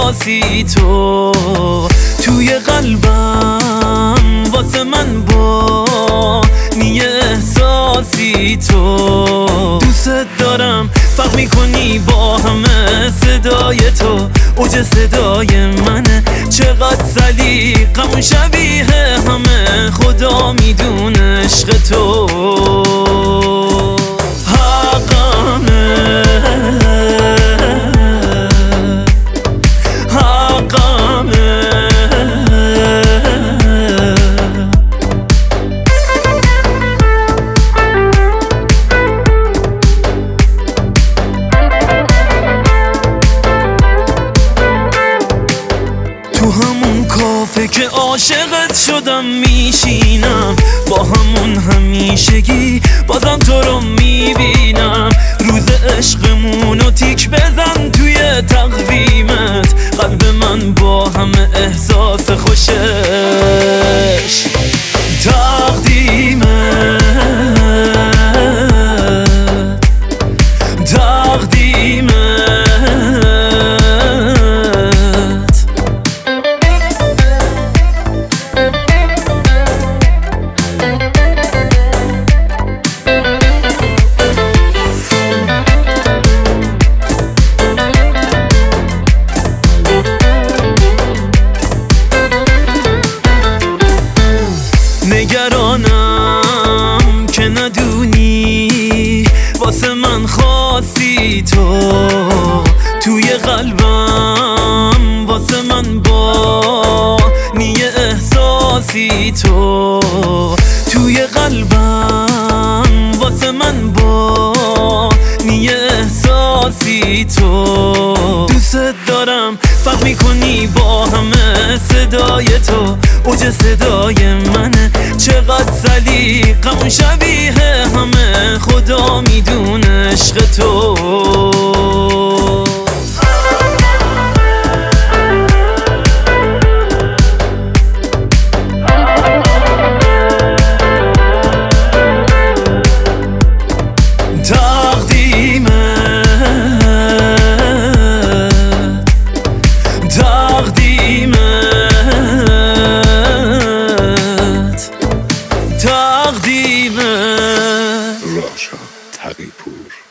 احساسی تو توی قلبم واسه من با نیه احساسی تو دوست دارم فرق میکنی با همه صدای تو اوج صدای منه چقدر سلیقمون شبیه همه خدا میدونه عشق تو تو همون کافه که عاشقت شدم میشینم با همون همیشگی بازم تو رو میبینم روز عشقمونو تیک بزن توی تقویمت قلب من با همه احساس خوشش تقدیمت نگرانم که ندونی واسه من خاصی تو توی قلبم واسه من با نیه احساسی تو توی قلبم واسه من با نیه احساسی تو دوست دارم فرق میکنی با همه صدای تو اوج صدای منه چقدر سلیقمون شبیه همه خدا میدونه عشق تو راشا تقی‌پور